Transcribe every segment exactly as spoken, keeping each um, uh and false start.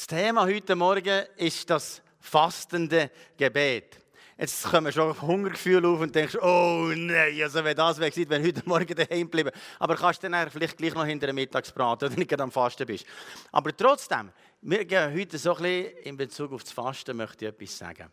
Thema heute Morgen ist das fastende Gebet. Jetzt kommen schon Hungergefühle auf und denkst, oh nein, also wenn das wäre, wenn heute Morgen daheim bleiben. Aber kannst du dann vielleicht gleich noch hinter der Mittagsbraten, oder nicht gerade am Fasten bist. Aber trotzdem, wir gehen heute so ein bisschen in Bezug auf das Fasten, möchte ich etwas sagen.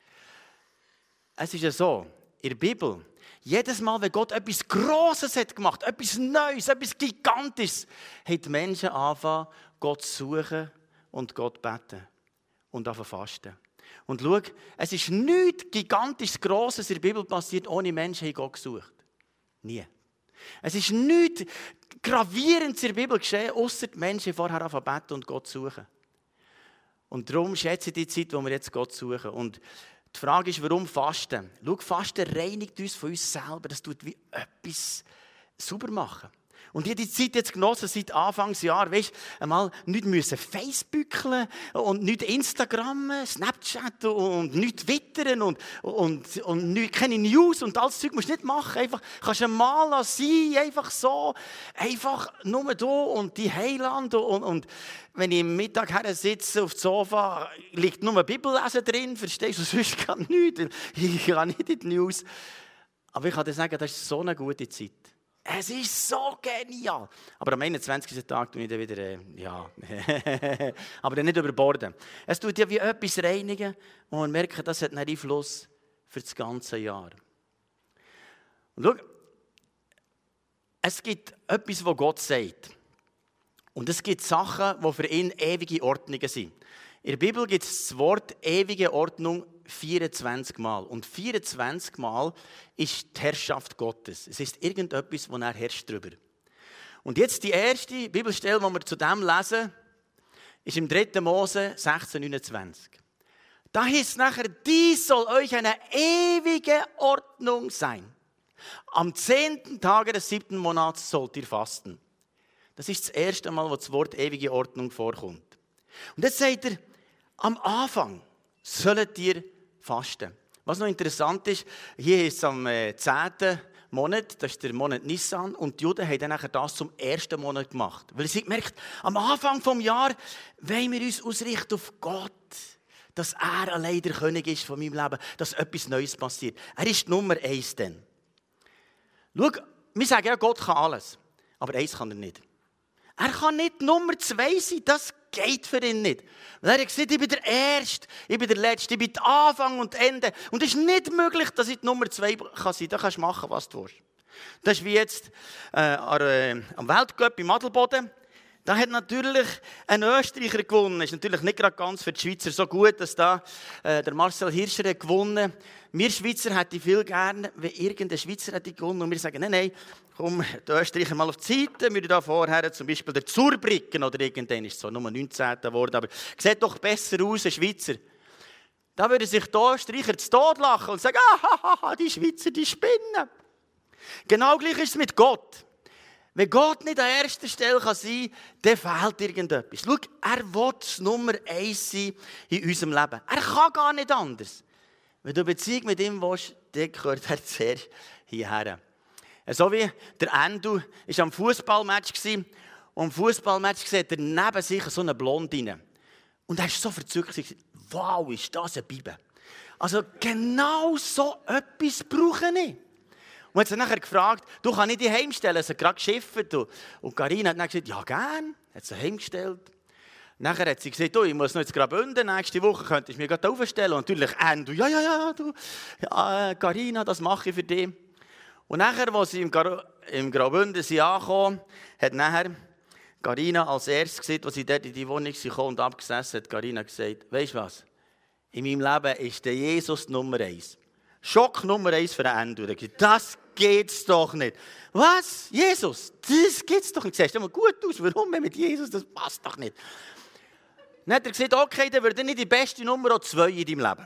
Es ist ja so, in der Bibel, jedes Mal, wenn Gott etwas Grosses hat gemacht, etwas Neues, etwas Gigantisches, haben die Menschen angefangen, Gott zu suchen und Gott beten und anfangen fasten. Und schau, es ist nichts Gigantisches, Grosses in der Bibel passiert, ohne Menschen haben Gott gesucht. Nie. Es ist nichts Gravierendes in der Bibel geschehen, ausser die Menschen vorher anfangen beten und Gott suchen. Und darum schätze ich die Zeit, wo wir jetzt Gott suchen. Und die Frage ist, warum Fasten? Schau, Fasten reinigt uns von uns selber. Das tut wie etwas sauber machen. Und ich habe die Zeit jetzt genossen, seit Anfangsjahr, weißt du, einmal nicht müssen Facebookeln und nicht Instagram, Snapchat und nicht Twittern und, und, und nicht, keine News und all das Zeug musst du nicht machen. Einfach, kannst du mal sein, einfach so, einfach nur da und die Heiland und, und wenn ich am Mittag her sitze auf dem Sofa, liegt nur Bibellesen drin, verstehst du, sonst kann nichts, ich kann nicht in die News. Aber ich kann dir sagen, das ist so eine gute Zeit. Es ist so genial. Aber am einundzwanzigsten Tag tue ich dann wieder, äh, ja, aber dann nicht überborden. Es tut ja wie etwas reinigen und man merkt, das hat einen Einfluss für das ganze Jahr. Und schau, es gibt etwas, was Gott sagt. Und es gibt Sachen, die für ihn ewige Ordnungen sind. In der Bibel gibt es das Wort ewige Ordnung vierundzwanzig Mal. Und vierundzwanzig Mal ist die Herrschaft Gottes. Es ist irgendetwas, wo er herrscht drüber. Und jetzt die erste Bibelstelle, die wir zu dem lesen, ist im dritten Mose sechzehn neunundzwanzig. Da heißt nachher, dies soll euch eine ewige Ordnung sein. Am zehnten Tage des siebten Monats sollt ihr fasten. Das ist das erste Mal, wo das Wort ewige Ordnung vorkommt. Und jetzt sagt er, am Anfang sollt ihr fasten. Was noch interessant ist, hier ist es am zehnten Monat, das ist der Monat Nissan, und die Juden haben dann das zum ersten Monat gemacht. Weil sie gemerkt, am Anfang des Jahres wollen wir uns ausrichten auf Gott, dass er allein der König ist von meinem Leben, dass etwas Neues passiert. Er ist Nummer eins dann. Schau, wir sagen ja, Gott kann alles, aber eins kann er nicht. Er kann nicht Nummer zwei sein, das geht für ihn nicht. Er hat gesagt, ich bin der Erste, ich bin der Letzte, ich bin der Anfang und Ende. Und es ist nicht möglich, dass ich die Nummer zwei kann sein kann. Da kannst du machen, was du willst. Das ist wie jetzt äh, am Weltcup im Adelboden. Da hat natürlich ein Österreicher gewonnen. Das ist natürlich nicht gerade ganz für die Schweizer so gut, dass da äh, der Marcel Hirscher hat gewonnen. Wir Schweizer hätten viel gerne, wenn irgendein Schweizer hätte gewonnen. Und wir sagen, nein, nein, komm, die Österreicher mal auf die Seite. Wir da vorher zum Beispiel der Zurbriggen oder irgendein ist so Nummer neunzehnten geworden. Aber sieht doch besser aus, ein Schweizer. Da würden sich die Österreicher zu Tod lachen und sagen, ah, die Schweizer, die spinnen. Genau gleich ist es mit Gott. Wenn Gott nicht an erster Stelle sein kann, dann fehlt irgendetwas. Schau, er will das Nummer eins sein in unserem Leben. Er kann gar nicht anders. Wenn du eine Beziehung mit ihm willst, dann gehört er zuerst hierher. So wie der Endo war am Fußballmatch und am Fußballmatch sieht er neben sich so eine Blondine. Und er ist so verzückt, wow, ist das eine Bibel. Also genau so etwas brauche ich. Und hat sie nachher gefragt, du kannst nicht die heimstellen, sie hat gerade geschifft. Und Carina hat dann gesagt, ja gern, hat sie heimgestellt. Nachher hat sie gesagt, du, ich muss noch jetzt gerade bünden, nächste Woche könntest du mich gerade aufstellen. Und natürlich, äh, du, ja, ja, ja, du, ja, Carina, das mache ich für dich. Und nachher, als sie im, Gar- im Graubünden sind angekommen, hat nachher Carina als erstes gesagt, als sie dort in die Wohnung kam und abgesessen hat, Carina gesagt, weisst du was, in meinem Leben ist der Jesus Nummer eins. Schock Nummer eins für einen Endo. Das geht's doch nicht. Was? Jesus? Das geht's doch nicht. Siehst du mal gut aus. Warum mit Jesus? Das passt doch nicht. Dann hat er gesagt, okay, dann wird er nicht die beste Nummer zwei in deinem Lleben.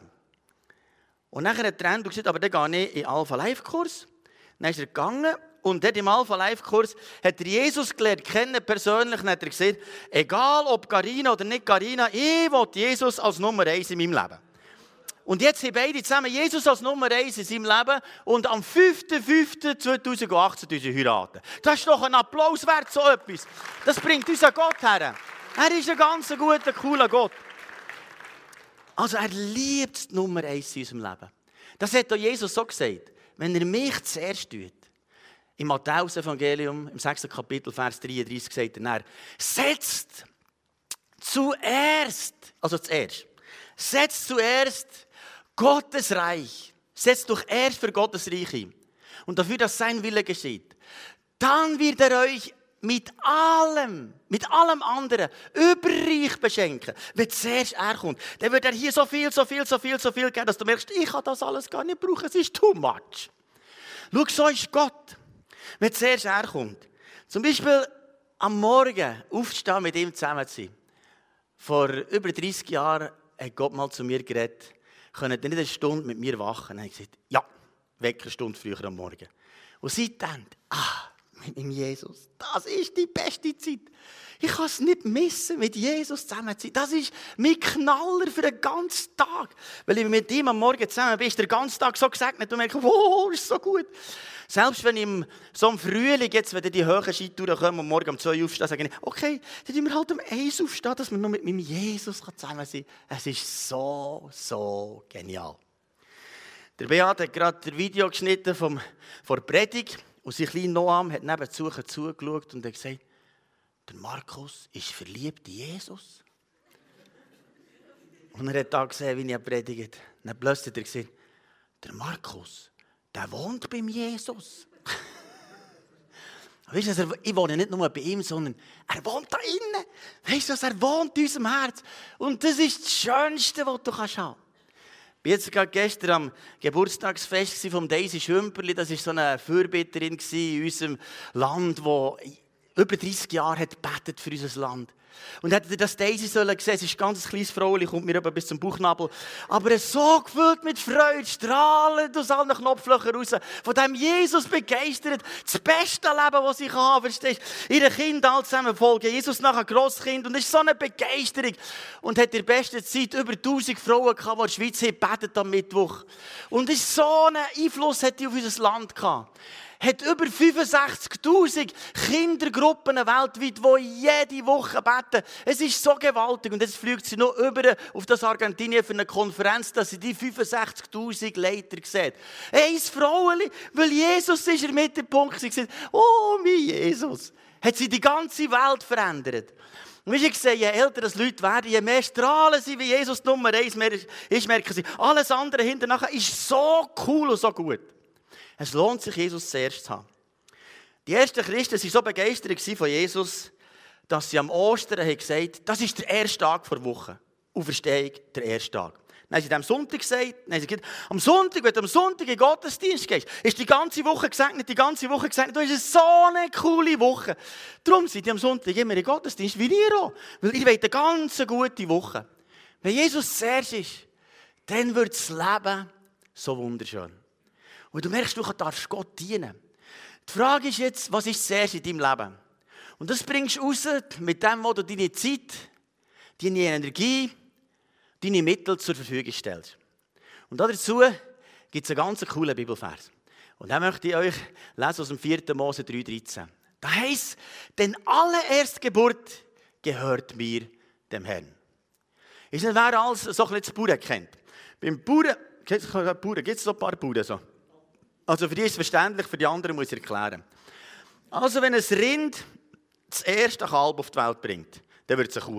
Und dann hat der Endo gesagt, aber dann gehe ich in den Alpha-Life-Kurs. Dann ist er gegangen und dort im Alpha-Life-Kurs hat er Jesus gelernt kennen, persönlich. Dann hat er gesagt, egal ob Carina oder nicht Carina, ich will Jesus als Nummer eins in meinem Leben. Und jetzt haben beide zusammen Jesus als Nummer eins in seinem Leben und am fünften fünften zweitausendachtzehn heiraten. Das ist doch ein Applaus wert, so etwas. Das bringt uns an Gott her. Er ist ein ganz guter, cooler Gott. Also er liebt die Nummer eins in unserem Leben. Das hat auch Jesus so gesagt. Wenn er mich zuerst tut, im Matthäus-Evangelium, im sechsten Kapitel, Vers dreiunddreißig, sagt er dann, setzt zuerst, also zuerst, setzt zuerst Gottes Reich. Setzt doch erst für Gottes Reich ein. Und dafür, dass sein Wille geschieht. Dann wird er euch mit allem, mit allem anderen überreich beschenken. Wenn zuerst er kommt, dann wird er hier so viel, so viel, so viel, so viel geben, dass du merkst, ich kann das alles gar nicht brauchen, es ist too much. Schau, so ist Gott. Wenn zuerst er kommt. Zum Beispiel am Morgen aufstehen, mit ihm zusammen zu sein. Vor über dreißig Jahren hat Gott mal zu mir geredet, könnt ihr nicht eine Stunde mit mir wachen? Und ich gesagt, ja, weck eine Stunde früher am Morgen. Und seitdem, ah, mit dem Jesus, das ist die beste Zeit. Ich kann es nicht missen, mit Jesus zusammen zu sein. Das ist mein Knaller für den ganzen Tag. Weil ich mit ihm am Morgen zusammen bin, ist der ganze Tag so gesegnet und merke, wow, ist so gut. Selbst wenn ich im, so im Frühling, jetzt, wenn die hohen Skitouren kommen und morgen um zwei Uhr aufstehen, sage ich, okay, dann tun wir halt um eins aufstehen, dass wir noch mit meinem Jesus zusammen sind. Es ist so, so genial. Der Beat hat gerade das Video geschnitten vom, von der Predigt und sein kleiner Noam hat nebenzu zugeschaut und hat gesagt, der Markus ist verliebt in Jesus. Und er hat da gesehen, wie ich predigt. Dann plötzlich hat er gesagt, der Markus, der wohnt beim Jesus. Weißt du, ich wohne nicht nur bei ihm, sondern er wohnt da innen. Weißt du, er wohnt in unserem Herz. Und das ist das Schönste, was du haben kannst. Ich war jetzt gerade gestern am Geburtstagsfest von Daisy Schümperli. Das war so eine Fürbitterin in unserem Land, die über dreißig Jahre hat gebetet für unser Land. Und hätte ihr das Daisy sollen gesehen, es ist ein ganz kleines Frauchen, kommt mir bis zum Bauchnabel. Aber er ist so gefüllt mit Freude, strahlend aus allen Knopflöchern raus. Von dem Jesus begeistert. Das beste Leben, das ich haben kann, verstehst du? Ihre Kinder alle zusammen folgen. Jesus nachher Grosskind. Und es ist so eine Begeisterung. Und hat in der besten Zeit über tausend Frauen gehabt, die in der Schweiz betet am Mittwoch. Und es ist so einen Einfluss hat die auf unser Land gehabt. Hat über fünfundsechzigtausend Kindergruppen weltweit, die jede Woche beten. Es ist so gewaltig. Und jetzt fliegt sie noch über auf das Argentinien für eine Konferenz, dass sie die fünfundsechzigtausend Leiter sieht. Ein Frauenli, weil Jesus ist im Mittelpunkt. Sie sagt, oh, mein Jesus. Hat sie die ganze Welt verändert. Und wie ich sehe, je älter das Leute werden, je mehr strahlen sie, wie Jesus Nummer eins ist, merken sie, alles andere hinterher ist so cool und so gut. Es lohnt sich, Jesus zuerst zu haben. Die ersten Christen waren so begeistert von Jesus, dass sie am Ostern gesagt haben, das ist der erste Tag der Woche. Auferstehung, der erste Tag. Dann haben sie am Sonntag gesagt, dann haben sie gesagt, am Sonntag, wenn du am Sonntag in den Gottesdienst gehst, ist die ganze Woche gesegnet, die ganze Woche gesegnet. Du hast so eine coole Woche. Darum sind die am Sonntag immer in den Gottesdienst, wie ihr auch. Weil ihr wollt eine ganz gute Woche. Wenn Jesus zuerst ist, dann wird das Leben so wunderschön. Und du merkst, du darfst Gott dienen. Die Frage ist jetzt, was ist zuerst in deinem Leben? Und das bringst du raus mit dem, wo du deine Zeit, deine Energie, deine Mittel zur Verfügung stellst. Und dazu gibt es einen ganz coolen Bibelvers. Und den möchte ich euch lesen aus dem vierten Mose drei dreizehn. Da heisst, denn alle Erstgeburt gehört mir, dem Herrn. Ist nicht, wer alles so ein bisschen das Bauern kennt. Beim Bauern, gibt es so ein paar Bauern so? Also für die ist es verständlich, für die anderen muss ich erklären. Also wenn ein Rind das erste Kalb auf die Welt bringt, dann wird es eine Kuh.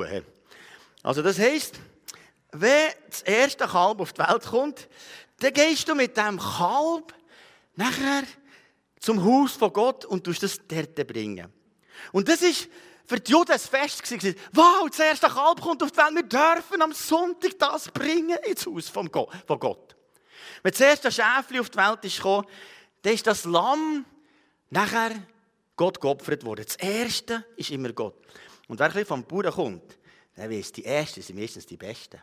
Also das heisst, wenn das erste Kalb auf die Welt kommt, dann gehst du mit diesem Kalb nachher zum Haus von Gott und tust das dort bringen. Und das ist für die Juden ein Fest gewesen. Wow, das erste Kalb kommt auf die Welt, wir dürfen am Sonntag das bringen ins Haus von Gott. Wenn das erste Schäfchen auf die Welt ist gekommen, dann ist das Lamm nachher Gott geopfert worden. Das Erste ist immer Gott. Und wer ein bisschen vom Bauern kommt, dann weiss, die Ersten sind meistens die Besten.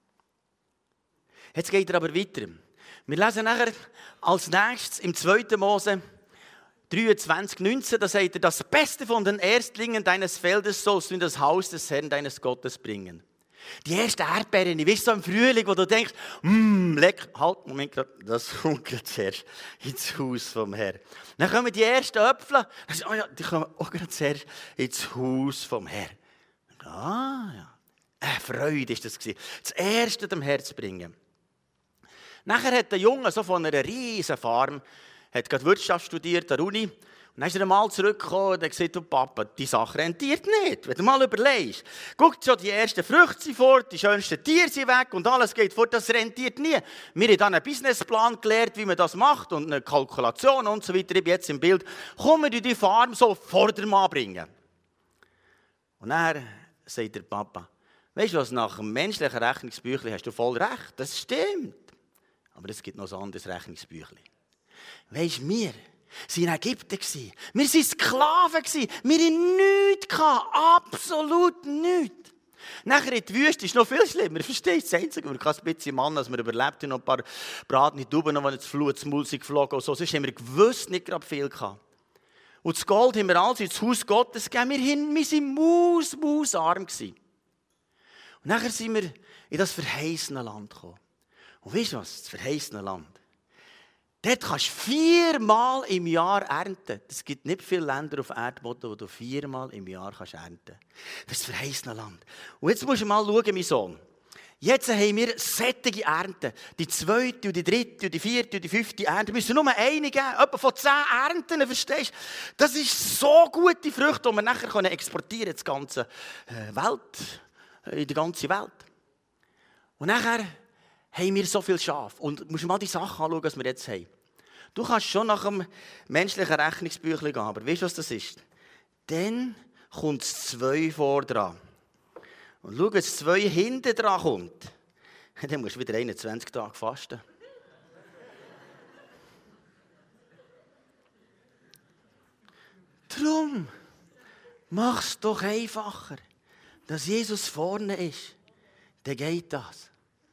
Jetzt geht er aber weiter. Wir lesen nachher als nächstes im zweiten Mose dreiundzwanzig neunzehn, da sagt er, das Beste von den Erstlingen deines Feldes sollst du in das Haus des Herrn deines Gottes bringen. Die ersten Erdbeeren, ich weiss so im Frühling, wo du denkst, mmm, lecker, halt, Moment, das kommt zuerst ins Haus vom Herrn. Dann kommen die ersten Äpfel, oh ja, die kommen auch gerade zuerst ins Haus vom Herrn. Ah, ja. Eine Freude war das. Das Erste dem Herz bringen. Nachher hat der Junge so von einer riesen Farm, hat gerade Wirtschaft studiert an der Uni. Und dann ist er einmal zurückgekommen und hat gesagt, du Papa, die Sache rentiert nicht. Wenn du mal überlegst, guck schon, die ersten Früchte sind fort, die schönsten Tiere sind weg und alles geht fort, das rentiert nie. Wir haben dann einen Businessplan gelernt, wie man das macht und eine Kalkulation und so weiter. Ich bin jetzt im Bild. Komm, wir die Farm so vor der Mann bringen. Und dann sagt der Papa, weißt du was, nach dem menschlichen Rechnungsbüchlein hast du voll recht, das stimmt. Aber es gibt noch ein anderes Rechnungsbüchlein. Weisst du, wir waren in Ägypten. Wir waren Sklaven. Wir hatten nichts, absolut nichts. Nachher in die Wüste ist noch viel schlimmer. Verstehst du? Das Einzige, wir haben ein bisschen Mann, als wir überlebt haben, noch ein paar bratene Tauben, die ins Flut, ins Maul sind geflogen. So. Sonst haben wir gewusst nicht gerade viel gehabt. Und das Gold haben wir alles ins Haus Gottes gegeben. Wir waren maus, mausarm. Und nachher sind wir in das verheißene Land gekommen. Und weißt du was? Das verheißene Land. Dort kannst du viermal im Jahr ernten. Es gibt nicht viele Länder auf Erdboden, wo du viermal im Jahr kannst ernten. Das ist das verheißene Land. Und jetzt musst du mal schauen, mein Sohn. Jetzt haben wir sättige Ernten. Die zweite, und die dritte, und die vierte, und die fünfte Ernte. Wir müssen nur eine geben. Etwa von zehn Ernten, verstehst du? Das ist so gute Früchte, die wir nachher exportieren können, die ganze Welt, in die ganze Welt. Und nachher haben wir so viel Schaf. Und du musst mal die Sachen anschauen, was wir jetzt haben. Du kannst schon nach dem menschlichen Rechnungsbüchlein gehen, aber weißt du, was das ist? Dann kommt das zwei vor dran. Und schau, wenn das zwei hinten dran kommt, dann musst du wieder einundzwanzig Tage fasten. Darum mach es doch einfacher, dass Jesus vorne ist. Dann geht das.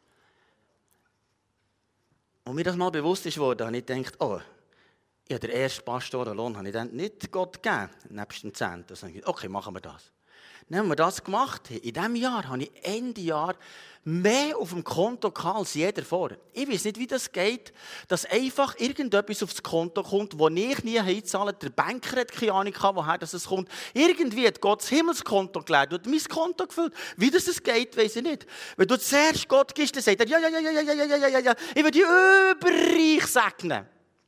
Und mir das mal bewusst ist worden, habe ich gedacht, oh, ja, der erste Pastorenlohn habe ich dann nicht Gott gegeben, nebst dem Zehnten. Also ich, okay, machen wir das. Dann haben wir das gemacht. In diesem Jahr habe ich Ende Jahr mehr auf dem Konto gehabt als jeder vorher. Ich weiß nicht, wie das geht, dass einfach irgendetwas aufs Konto kommt, das ich nie einzahle. Der Banker hat keine Ahnung, woher das kommt. Irgendwie hat Gott das Himmelskonto gelegt und mein Konto gefüllt. Wie das geht, weiss ich nicht. Wenn du zuerst Gott gibst, dann sagt er, ja, ja, ja, ja, ja, ja, ja, ja, ja, ich will dich überreich segnen.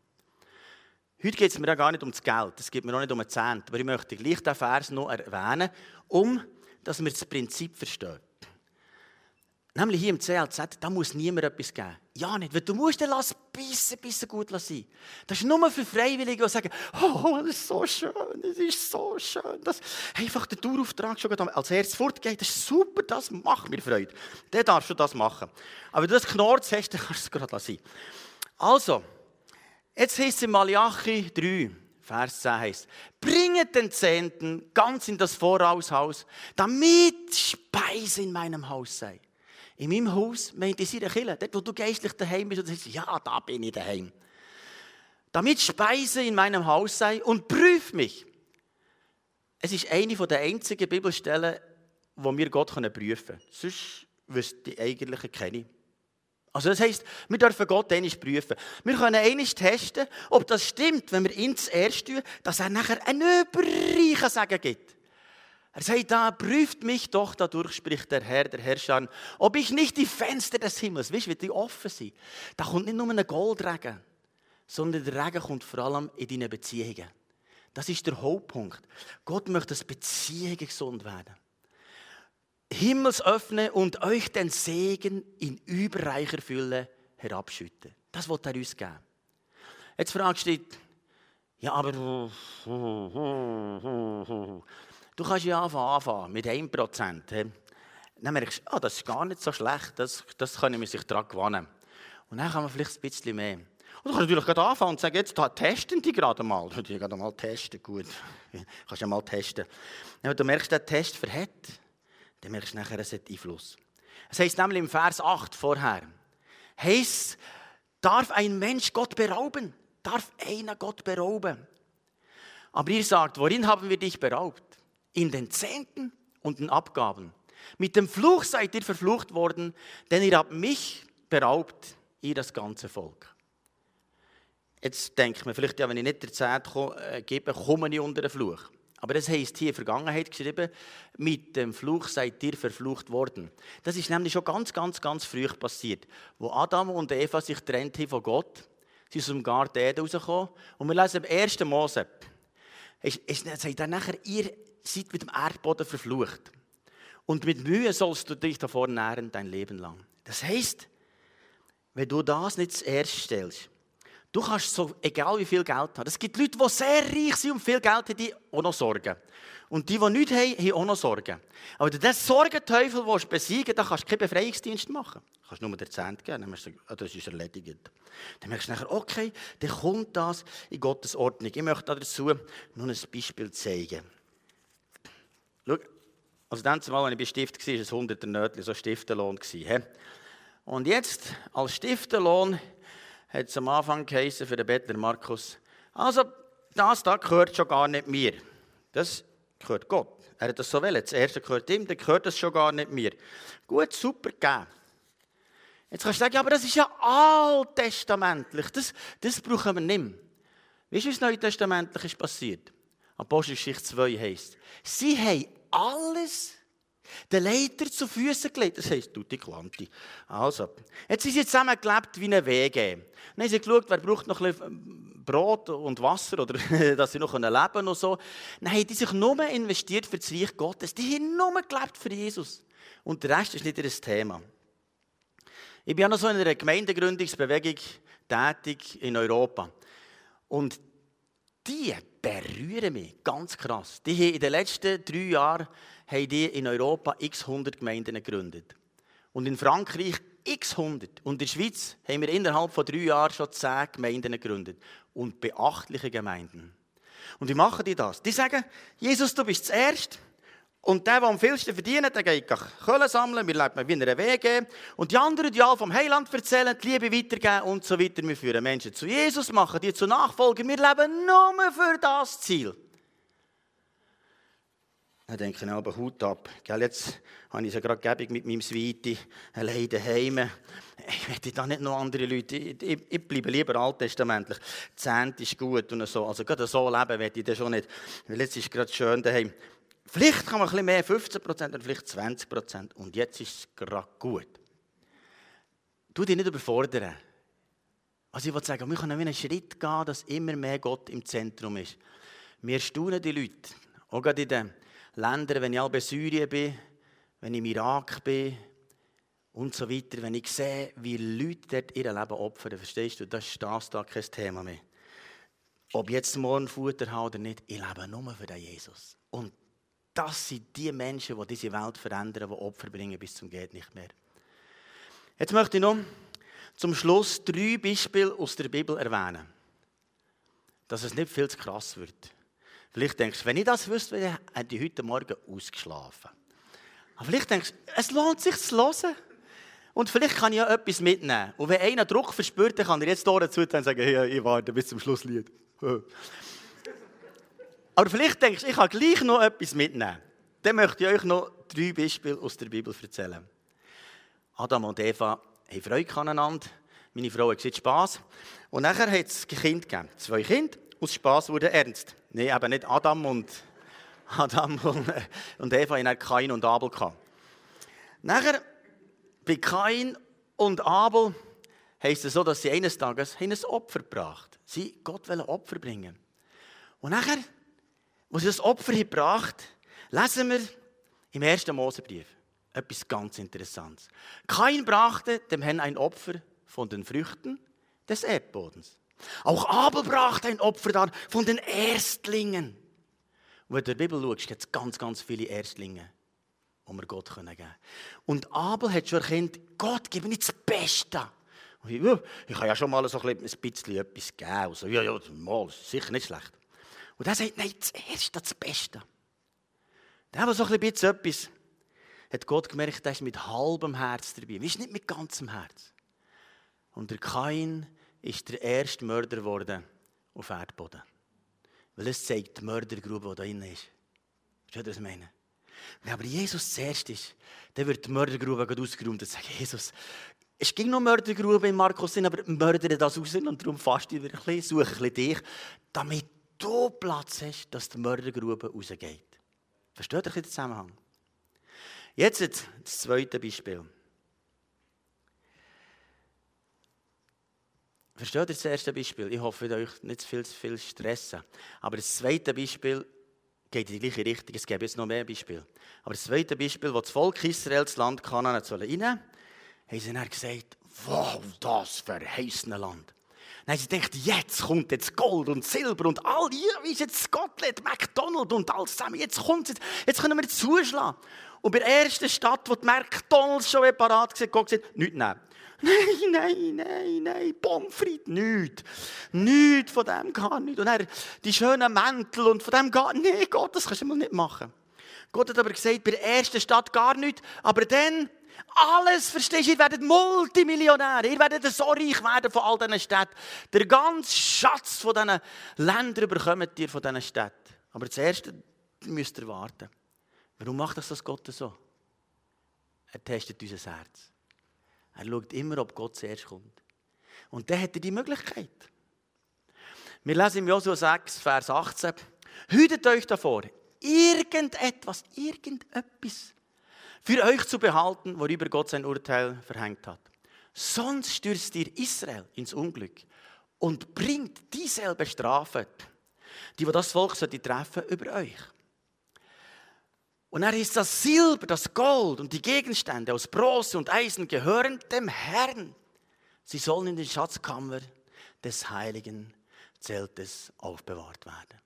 Heute geht es mir ja gar nicht um das Geld, es geht mir auch nicht um den Cent, aber ich möchte gleich diesen Vers noch erwähnen, um dass wir das Prinzip verstehen. Nämlich hier im C L Z, da muss niemand etwas geben. Ja nicht, weil du musst dann lass bisschen, bisschen gut sein. Das ist nur für Freiwillige, die sagen, oh, das ist so schön, das ist so schön, dass einfach der Dauerauftrag schon als erstes fortgeht, das ist super, das macht mir Freude. Dann darfst du das machen. Aber wenn du das Knorz hast, dann kannst du es gerade lassen. Also, jetzt heißt es in Malachi drei, Vers zehn heißt, bringet den Zehnten ganz in das Voraushaus, damit Speise in meinem Haus sei. In meinem Haus meint es in der Kirche, dort wo du geistlich daheim bist und sagst, ja, da bin ich daheim. Damit Speise in meinem Haus sei und prüf mich. Es ist eine der einzigen Bibelstellen, wo wir Gott prüfen können. Sonst wüsste ich eigentlich keine. Also das heisst, wir dürfen Gott einmal prüfen. Wir können einmal testen, ob das stimmt, wenn wir ihn zuerst tun, dass er nachher einen überreichen Segen gibt. Er sagt da, prüft mich doch dadurch, spricht der Herr, der Herrscher, ob ich nicht die Fenster des Himmels, weißt du, wie die offen sind. Da kommt nicht nur ein Goldregen, sondern der Regen kommt vor allem in deinen Beziehungen. Das ist der Hauptpunkt. Gott möchte, dass Beziehungen gesund werden. Himmels öffnen und euch den Segen in überreicher Fülle herabschütten. Das will er uns geben. Jetzt fragst du dich, ja, aber du kannst ja anfangen, anfangen mit einem Prozent. Dann merkst du, oh, das ist gar nicht so schlecht, das, das können wir sich daran gewöhnen. Und dann kann man vielleicht ein bisschen mehr. Und du kannst natürlich gerade anfangen und sagen, jetzt testen die gerade mal. Du kannst gerade mal testen, gut. Du kannst ja mal testen. Wenn du merkst, der Test verhält, dann merkst du nachher, es hat Einfluss. Es heisst nämlich im Vers acht vorher, heisst, darf ein Mensch Gott berauben? Darf einer Gott berauben? Aber ihr sagt, worin haben wir dich beraubt? In den Zehnten und den Abgaben. Mit dem Fluch seid ihr verflucht worden, denn ihr habt mich beraubt, ihr das ganze Volk. Jetzt denkt man vielleicht, ja, wenn ich nicht der Zehnt gebe, komme ich unter den Fluch. Aber das heisst hier in der Vergangenheit geschrieben, mit dem Fluch seid ihr verflucht worden. Das ist nämlich schon ganz, ganz, ganz früh passiert. Wo Adam und Eva sich getrennt haben von Gott, sie sind aus dem Garten Eden rausgekommen. Und wir lesen im ersten Mose, es sagt dann nachher, ihr seid mit dem Erdboden verflucht. Und mit Mühe sollst du dich davor nähren, dein Leben lang. Das heisst, wenn du das nicht zuerst stellst, du kannst so, egal wie viel Geld haben. Es gibt Leute, die sehr reich sind und viel Geld haben, die auch noch Sorgen. Und die, die nichts haben, haben auch noch Sorgen. Aber wenn du diesen Sorgenteufel besiegen willst, dann kannst du keinen Befreiungsdienst machen. Du kannst nur den Zehnt geben, dann merkst du, das ist erledigt. Dann merkst du nachher, okay, dann kommt das in Gottes Ordnung. Ich möchte dazu noch ein Beispiel zeigen. Schau, also dann zumal, als ich bei Stift war, war es hundert Nötchen, so Stiftenlohn. Und jetzt, als Stiftenlohn, hat es am Anfang geheißen für den Bettler Markus, also das da gehört schon gar nicht mir. Das gehört Gott. Er hat das so wollen. Das erste gehört ihm, dann gehört das schon gar nicht mir. Gut, super, gegeben. Jetzt kannst du sagen, ja, aber das ist ja alttestamentlich. Das, das brauchen wir nicht mehr. Weißt du, was neutestamentlich ist passiert? Apostelgeschichte zwei heisst, sie haben alles den Leiter zu Füßen gelegt. Das heisst, tutti quanti. Also, jetzt sind sie zusammen gelebt wie eine W G. Dann haben sie geschaut, wer braucht noch ein bisschen Brot und Wasser, oder dass sie noch leben können und so. Dann haben die sich nur investiert für das Reich Gottes. Die haben nur gelebt für Jesus. Und der Rest ist nicht ihr Thema. Ich bin ja noch so in einer Gemeindegründungsbewegung tätig in Europa. Und die berühren mich ganz krass. Die haben in den letzten drei Jahren haben die in Europa x hundert Gemeinden gegründet. Und in Frankreich x hundert. Und in der Schweiz haben wir innerhalb von drei Jahren schon zehn Gemeinden gegründet. Und beachtliche Gemeinden. Und wie machen die das? Die sagen, Jesus, du bist zuerst. Und der, der am vielsten verdient, der geht Kohle sammeln, wir leben wie in einer W G. Und die anderen, die alle vom Heiland erzählen, die Liebe weitergeben und so weiter. Wir führen Menschen zu Jesus, machen die zu Nachfolgern. Wir leben nur für das Ziel. Dann denke ich, aber Hut ab. Jetzt habe ich es ja gerade gäbig mit meinem Sweetie, allein daheim. Ich möchte da nicht noch andere Leute. Ich, ich, ich bleibe lieber alttestamentlich. Zehnt ist gut und so. Also gerade so leben möchte ich das schon nicht. Weil jetzt ist es gerade schön daheim. Vielleicht kann man ein bisschen mehr, fünfzehn Prozent oder vielleicht zwanzig Prozent. Und jetzt ist es gerade gut. Tu dich nicht überfordern. Also ich will sagen, wir können einen Schritt gehen, dass immer mehr Gott im Zentrum ist. Wir staunen die Leute. Auch gerade in den Ländern, wenn ich in Syrien bin, wenn ich im Irak bin und so weiter. Wenn ich sehe, wie Leute dort ihr Leben opfern, verstehst du, das ist das da kein Thema mehr. Ob ich jetzt morgen Futter habe oder nicht, ich lebe nur für den Jesus. Und das sind die Menschen, die diese Welt verändern, die Opfer bringen bis zum geht nicht mehr. Jetzt möchte ich noch zum Schluss drei Beispiele aus der Bibel erwähnen, dass es nicht viel zu krass wird. Vielleicht denkst du, wenn ich das wüsste, hätte ich heute Morgen ausgeschlafen. Aber vielleicht denkst du, es lohnt sich zu hören. Und vielleicht kann ich ja etwas mitnehmen. Und wenn einer Druck verspürt, dann kann er jetzt dazu und sagen, hey, ich warte bis zum Schlusslied. Aber vielleicht denkst du, ich kann gleich noch etwas mitnehmen. Dann möchte ich euch noch drei Beispiele aus der Bibel erzählen. Adam und Eva haben Freude aneinander. Meine Frau hat gesagt, Spass. Und nachher hat es ein Kind gegeben. Zwei Kinder. Aus Spass wurde ernst. Nein, eben nicht Adam und, Adam und, und Eva hatten Kain und Abel gehabt. Nachher, bei Kain und Abel heisst es so, dass sie eines Tages ein Opfer gebracht haben. Sie Gott wollen Opfer bringen. Und nachher, als sie das Opfer gebracht haben, lesen wir im ersten Mosebrief etwas ganz Interessantes. Kain brachte dem Herrn ein Opfer von den Früchten des Erdbodens. Auch Abel brachte ein Opfer dar von den Erstlingen. Und wenn du in der Bibel schaust, gibt es ganz, ganz viele Erstlinge, die wir Gott geben können. Und Abel hat schon erkannt, Gott gibt mir nicht das Beste. Und ich, ich kann ja schon mal so ein bisschen etwas geben. Also, ja, ja, mal, sicher nicht schlecht. Und er sagt, nein, das Erste, das Beste. Der, der so ein bisschen etwas, hat Gott gemerkt, er ist mit halbem Herz dabei. Er ist nicht mit ganzem Herz. Und der Kain ist der erste Mörder geworden auf Erdboden. Weil es zeigt die Mördergrube, die da drin ist. Versteht ihr, was ich meine? Wenn aber Jesus zuerst ist, dann wird die Mördergrube ausgeräumt und sagt, Jesus, es ging noch Mördergrube in Markus, aber mördere das raus und darum faste ich wieder ein bisschen, suche ein bisschen dich, damit du Platz hast, dass die Mördergrube rausgeht. Versteht ihr den Zusammenhang? Jetzt das zweite Beispiel. Versteht ihr das erste Beispiel? Ich hoffe, euch nicht zu viel, zu viel stressen. Aber das zweite Beispiel geht in die gleiche Richtung. Es gibt jetzt noch mehr Beispiele. Aber das zweite Beispiel, wo das Volk Israel das Land Kanaan rein sollen, haben sie dann gesagt, wow, das verheißene Land. Dann haben sie gedacht, jetzt kommt jetzt Gold und Silber und all die, wie ist jetzt Scotland, McDonald's und alles zusammen. Jetzt kommt es, jetzt können wir zuschlagen. Und bei der ersten Stadt, wo die McDonald's schon parat war, Gott gesagt, nichts nehmen. Nein, nein, nein, nein, Pommes frites, nichts. Nichts von dem, gar nicht. Und er, die schönen Mäntel und von dem gar nicht. Nein, Gott, das kannst du mal nicht machen. Gott hat aber gesagt, bei der ersten Stadt gar nichts, aber dann alles, verstehst du, ihr werdet Multimillionäre, ihr werdet so reich werden von all diesen Städten. Der ganze Schatz von diesen Ländern bekommt ihr von diesen Städten. Aber das Erste müsst ihr warten. Warum macht das, das Gott so? Er testet unser Herz. Er schaut immer, ob Gott zuerst kommt. Und dann hat er die Möglichkeit. Wir lesen im Josua sechs, Vers achtzehn. Hütet euch davor, irgendetwas, irgendetwas für euch zu behalten, worüber Gott sein Urteil verhängt hat. Sonst stürzt ihr Israel ins Unglück und bringt dieselbe Strafe, die das Volk sollte treffen, über euch. Und er ist das Silber, das Gold und die Gegenstände aus Bronze und Eisen gehören dem Herrn. Sie sollen in den Schatzkammer des heiligen Zeltes aufbewahrt werden.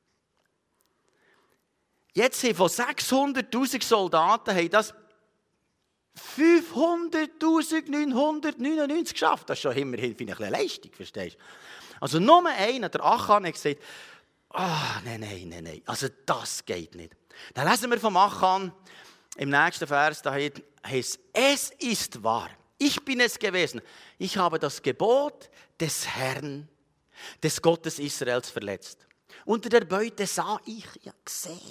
Jetzt haben von sechshunderttausend Soldaten haben das fünfhunderttausendneunhundertneunundneunzig geschafft. Das ist schon immerhin eine kleine Leistung, verstehst du? Also nur einer, der Achan, hat gesagt, ah, oh, nein, nein, nein, nein, also das geht nicht. Dann lesen wir vom Achan im nächsten Vers, da heißt es, es ist wahr, ich bin es gewesen, ich habe das Gebot des Herrn, des Gottes Israels verletzt. Unter der Beute sah ich, ja gesehen,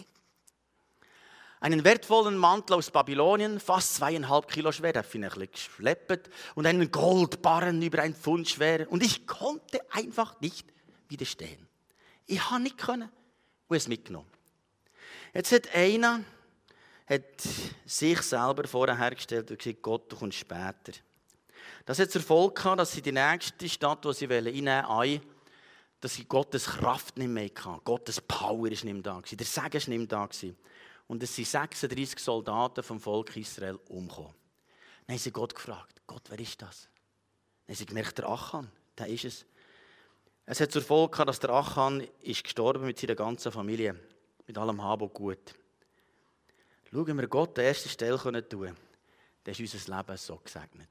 einen wertvollen Mantel aus Babylonien, fast zweieinhalb Kilo schwer, der finde ich ein bisschen geschleppt, und einen Goldbarren über ein Pfund schwer. Und ich konnte einfach nicht widerstehen. Ich konnte nicht können und es mitgenommen. Jetzt hat einer hat sich selber vorher hergestellt und gesagt, Gott, du kommst später. Das hat zur Folge gehabt, dass sie die nächste Stadt, die sie einnehmen wollten, dass sie Gottes Kraft nicht mehr hatten. Gottes Power war nicht mehr da. Der Segen war nicht mehr da. Und es sind sechsunddreissig Soldaten vom Volk Israel umgekommen. Dann haben sie Gott gefragt, Gott, wer ist das? Dann haben sie gemerkt, der Achan, der ist es. Es hat zur Folge gehabt, dass der Achan ist gestorben mit seiner ganzen Familie, mit allem Hab und Gut. Schauen wir Gott an erster Stelle tun können, dann ist unser Leben so gesegnet.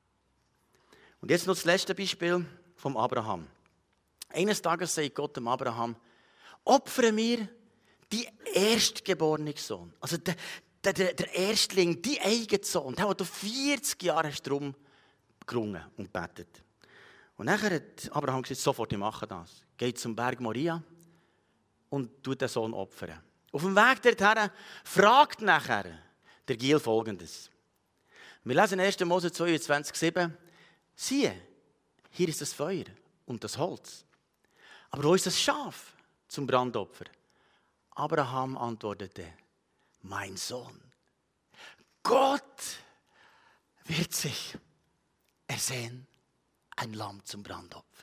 Und jetzt noch das letzte Beispiel vom Abraham. Eines Tages sagt Gott dem Abraham, opfere mir die erstgeborene Sohn, also der, der, der Erstling, die eigene Sohn, der, den du vierzig Jahre hast drum gerungen und betet. Und nachher hat Abraham gesagt, sofort, ich mache das. Geht zum Berg Moria und tut den Sohn opfern. Auf dem Weg dorthin fragt nachher der Giel Folgendes. Wir lesen in erster Mose zweiundzwanzig, sieben. Siehe, hier ist das Feuer und das Holz. Aber wo ist das Schaf zum Brandopfer? Abraham antwortete, mein Sohn, Gott wird sich ersehen, ein Lamm zum Brandopfer.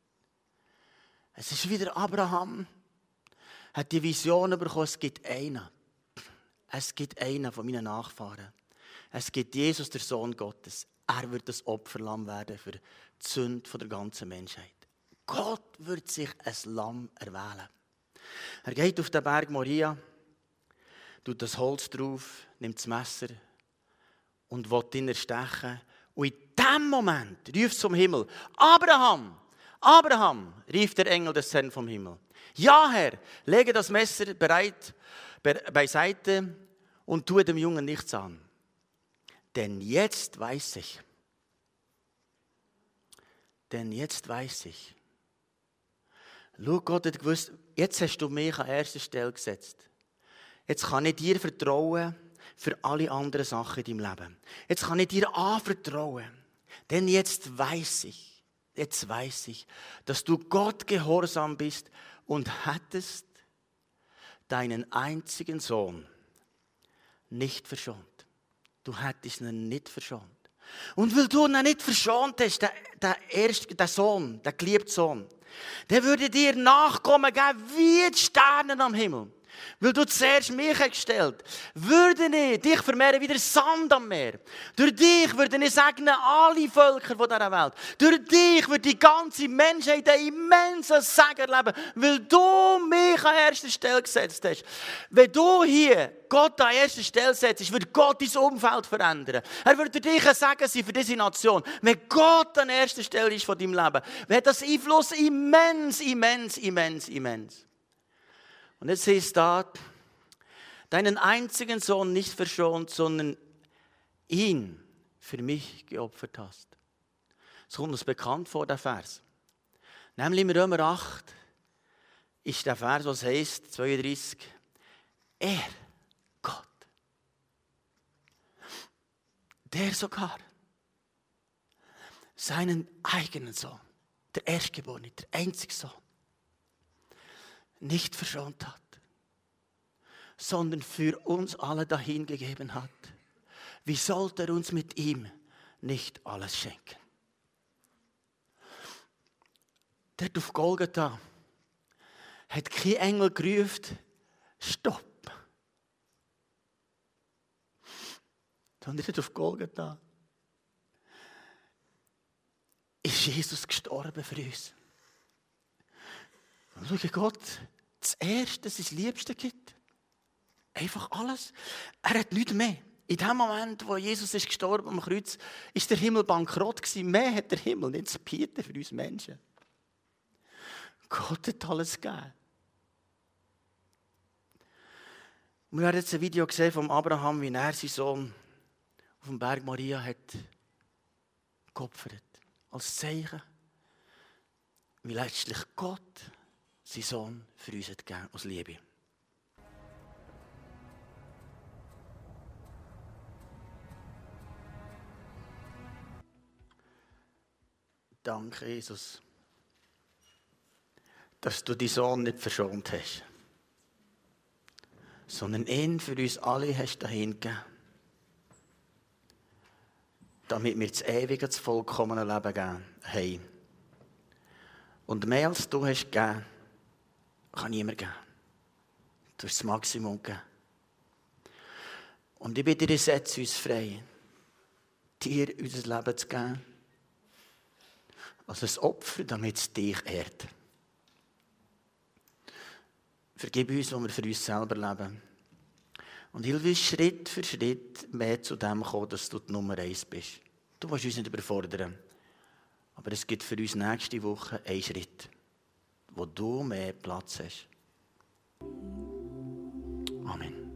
Es ist wieder Abraham, hat die Vision bekommen, es gibt einen. Es gibt einen von meinen Nachfahren. Es gibt Jesus, der Sohn Gottes. Er wird das Opferlamm werden für die Sünde der ganzen Menschheit. Gott wird sich ein Lamm erwählen. Er geht auf den Berg Moria, tut das Holz drauf, nimmt das Messer und will ihn erstechen. Und in diesem Moment rief es vom Himmel, Abraham, Abraham, rief der Engel des Herrn vom Himmel. Ja, Herr, lege das Messer bereit beiseite und tue dem Jungen nichts an. Denn jetzt weiß ich, denn jetzt weiß ich, schau, Gott hat gewusst, jetzt hast du mich an erster Stelle gesetzt. Jetzt kann ich dir vertrauen für alle anderen Sachen in deinem Leben. Jetzt kann ich dir anvertrauen. Denn jetzt weiß ich, jetzt weiß ich, dass du Gott gehorsam bist und hättest deinen einzigen Sohn nicht verschont. Du hättest ihn nicht verschont. Und weil du ihn nicht verschont hast, der, der, erste, der Sohn, der geliebte Sohn, der würde dir Nachkommen geben wie die Sterne am Himmel. Weil du zuerst mich gestellt hast, würde ich dich vermehren wie der Sand am Meer. Durch dich würde ich segnen alle Völker dieser Welt. Durch dich würde die ganze Menschheit einen immensen Segen erleben, weil du mich an erster Stelle gesetzt hast. Wenn du hier Gott an erster Stelle setzt, wird Gott dein Umfeld verändern. Er würde dich ein Segen sein für diese Nation. Wenn Gott an erster Stelle ist von deinem Leben, wird das Einfluss immens, immens, immens, immens. Und jetzt heißt da, deinen einzigen Sohn nicht verschont, sondern ihn für mich geopfert hast. Es kommt uns bekannt vor, der Vers. Nämlich im Römer acht ist der Vers, was heißt, zweiunddreißig, er, Gott, der sogar seinen eigenen Sohn, der Erstgeborene, der einzige Sohn, nicht verschont hat, sondern für uns alle dahingegeben hat. Wie sollte er uns mit ihm nicht alles schenken? Dort auf Golgatha hat kein Engel gerufen, stopp. Sondern dort auf Golgatha ist Jesus gestorben für uns. Und schau, Gott, das Erste, sein Liebste gibt. Einfach alles. Er hat nichts mehr. In dem Moment, wo Jesus ist gestorben am Kreuz, ist der Himmel bankrott gewesen. Mehr hat der Himmel nicht zu bieten für uns Menschen. Gott hat alles gegeben. Wir haben jetzt ein Video gesehen von Abraham, wie er seinen Sohn auf dem Berg Moria hat geopfert. Als Zeichen, wie letztlich Gott sein Sohn für uns hat gegeben, aus Liebe. Danke, Jesus, dass du deinen Sohn nicht verschont hast, sondern ihn für uns alle hast dahin gegeben, damit wir das ewige, das vollkommene Leben geben haben. Und mehr als du hast gegeben, kann niemand geben. Du hast das Maximum gegeben. Und ich bitte dich, setz uns frei, dir unser Leben zu geben, als ein Opfer, damit es dich ehrt. Vergib uns, wo wir für uns selber leben. Und hilf uns Schritt für Schritt mehr zu dem kommen, dass du die Nummer eins bist. Du willst uns nicht überfordern. Aber es gibt für uns nächste Woche einen Schritt, wo du mehr Platz hast. Amen.